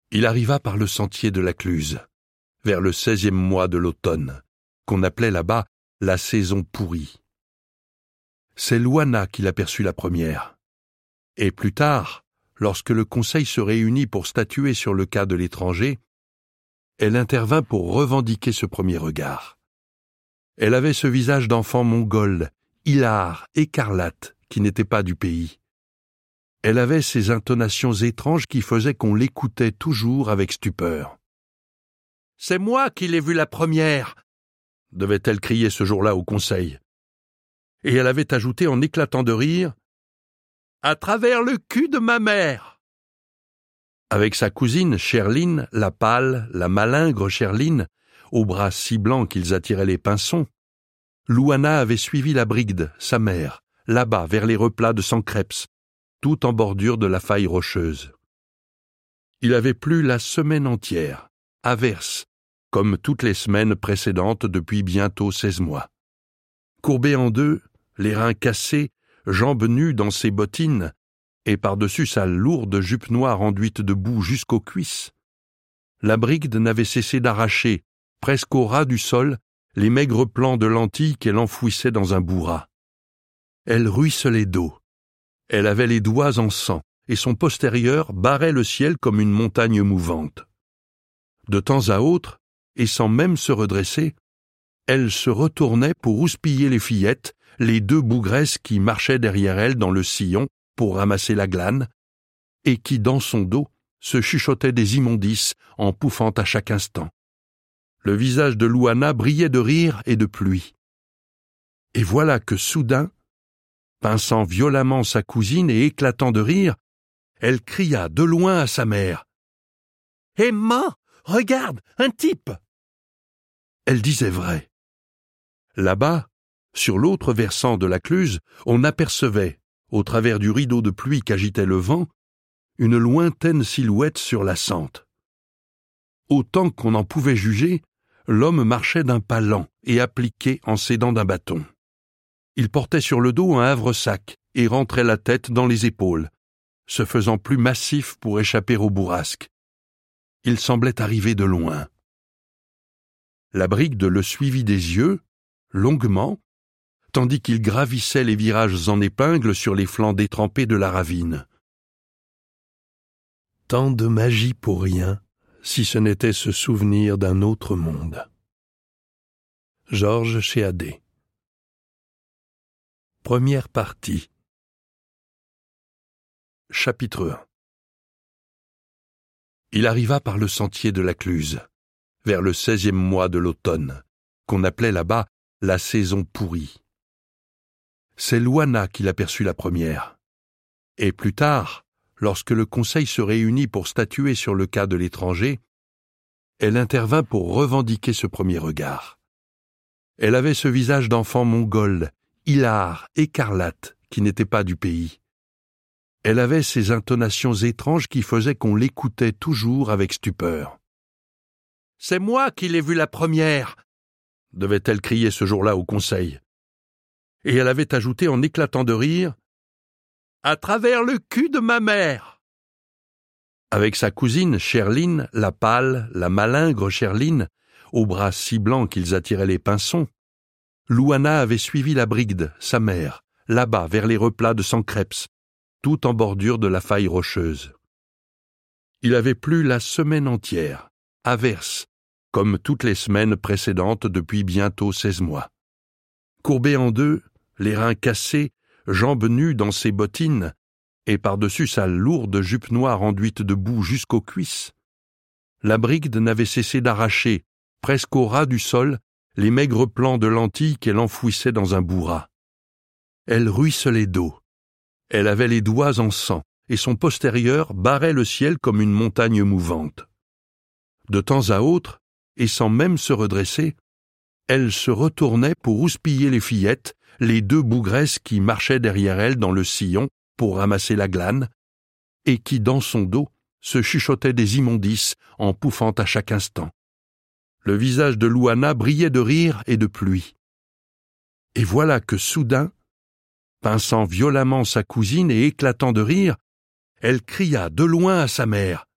Il arriva par le sentier de la Cluse, vers le 16e mois de l'automne, qu'on appelait là-bas la saison pourrie. C'est Louana qui l'aperçut la première. Et plus tard, lorsque le conseil se réunit pour statuer sur le cas de l'étranger, elle intervint pour revendiquer ce premier regard. Elle avait ce visage d'enfant mongol, hilar, écarlate, qui n'était pas du pays. Elle avait ces intonations étranges qui faisaient qu'on l'écoutait toujours avec stupeur. « C'est moi qui l'ai vue la première !» devait-elle crier ce jour-là au conseil. Et elle avait ajouté en éclatant de rire « À travers le cul de ma mère !» Avec sa cousine Sherline, la pâle, la malingre Sherline, aux bras si blancs qu'ils attiraient les pinsons, Louana avait suivi la Brigde, sa mère, là-bas vers les replats de Sancreps, tout en bordure de la faille rocheuse. Il avait plu la semaine entière, à verse, comme toutes les semaines précédentes depuis bientôt 16 mois. Courbé en deux, les reins cassés, jambes nues dans ses bottines, et par-dessus sa lourde jupe noire enduite de boue jusqu'aux cuisses, la Brigde n'avait cessé d'arracher, presque au ras du sol, les maigres plants de lentilles qu'elle enfouissait dans un bourras. Elle ruisselait d'eau. Elle avait les doigts en sang, et son postérieur barrait le ciel comme une montagne mouvante. De temps à autre, et sans même se redresser, elle se retournait pour houspiller les fillettes, les deux bougresses qui marchaient derrière elle dans le sillon pour ramasser la glane, et qui, dans son dos, se chuchotaient des immondices en pouffant à chaque instant. Le visage de Louana brillait de rire et de pluie. Et voilà que soudain, pinçant violemment sa cousine et éclatant de rire, elle cria de loin à sa mère. « Emma, regarde, un type !» Elle disait vrai. Là-bas, sur l'autre versant de la Cluse, on apercevait, au travers du rideau de pluie qu'agitait le vent, une lointaine silhouette sur la sente. Autant qu'on en pouvait juger, l'homme marchait d'un pas lent et appliqué en s'aidant d'un bâton. Il portait sur le dos un havre-sac et rentrait la tête dans les épaules, se faisant plus massif pour échapper aux bourrasques. Il semblait arriver de loin. La Brigde le suivit des yeux, longuement, tandis qu'il gravissait les virages en épingle sur les flancs détrempés de la ravine. Tant de magie pour rien, si ce n'était ce souvenir d'un autre monde. Georges Chéadé. Première partie. Chapitre 1. Il arriva par le sentier de la Cluse, vers le 16e mois de l'automne, qu'on appelait là-bas la saison pourrie. C'est Louana qui l'aperçut la première. Et plus tard, lorsque le conseil se réunit pour statuer sur le cas de l'étranger, elle intervint pour revendiquer ce premier regard. Elle avait ce visage d'enfant mongol, hilar, écarlate, qui n'était pas du pays. Elle avait ces intonations étranges qui faisaient qu'on l'écoutait toujours avec stupeur. « C'est moi qui l'ai vue la première !» devait-elle crier ce jour-là au conseil. Et elle avait ajouté en éclatant de rire « À travers le cul de ma mère !» Avec sa cousine Sherline, la pâle, la malingre Sherline, aux bras si blancs qu'ils attiraient les pinsons, Louana avait suivi la Brigde, sa mère, là-bas vers les replats de Sancreps, tout en bordure de la faille rocheuse. Il avait plu la semaine entière, à verse, comme toutes les semaines précédentes depuis bientôt 16 mois. Courbé en deux, les reins cassés, jambes nues dans ses bottines, et par-dessus sa lourde jupe noire enduite de boue jusqu'aux cuisses, la Brigde n'avait cessé d'arracher, presque au ras du sol, les maigres plants de lentilles qu'elle enfouissait dans un bourras. Elle ruisselait d'eau. Elle avait les doigts en sang, et son postérieur barrait le ciel comme une montagne mouvante. De temps à autre, et sans même se redresser, elle se retournait pour houspiller les fillettes, les deux bougresses qui marchaient derrière elle dans le sillon pour ramasser la glane, et qui, dans son dos, se chuchotaient des immondices en pouffant à chaque instant. Le visage de Louana brillait de rire et de pluie. Et voilà que soudain, pinçant violemment sa cousine et éclatant de rire, elle cria de loin à sa mère.